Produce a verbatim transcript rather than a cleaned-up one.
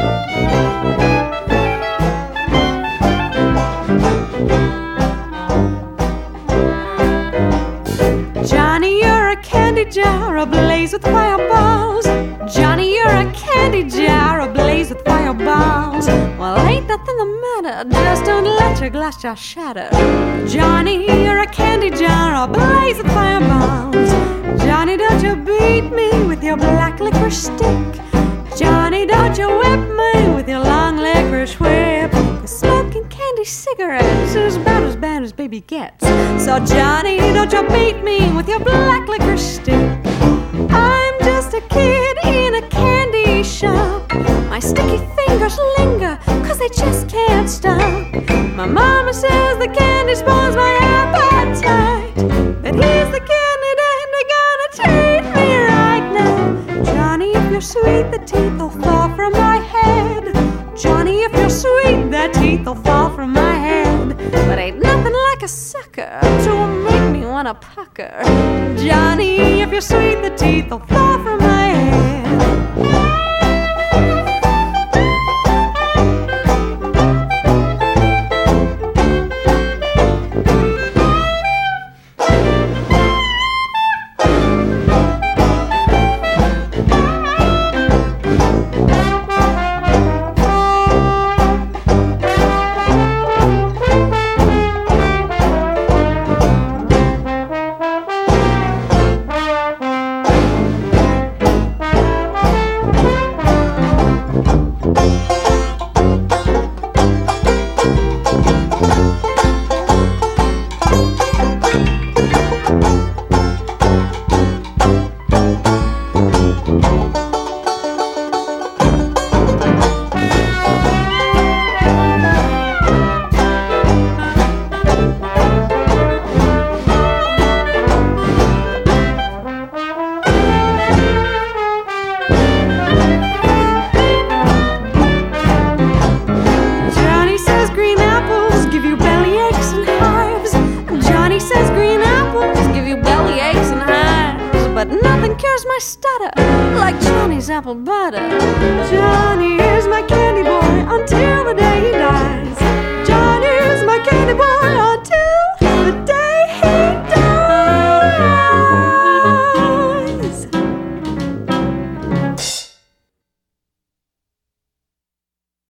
Johnny, you're a candy jar ablaze with fireballs. Johnny, you're a candy jar ablaze with fireballs. Well, ain't nothing the matter, just don't let your glass jar shatter. Johnny, you're a candy jar ablaze with fireballs. Johnny, don't you beat me with your black licorice stick. Johnny, don't you whip me with your long licorice whip. 'Cause smoking candy cigarettes is about as bad as baby gets. So Johnny, don't you beat me with your black licorice stick. I'm just a kid in a candy shop. My sticky fingers linger 'cause they just can't stop. My mama says the candy spoils my appetite, that he's the candy daddy gonna treat me right now. Johnny, if you're sweet, the teeth will fall from my head. Johnny, if you're sweet, the teeth will fall from my head. But ain't nothing like a sucker to make me wanna pucker. Johnny, if you're sweet, the teeth will fall from my head. Apple butter. Johnny is my candy boy until the day he dies.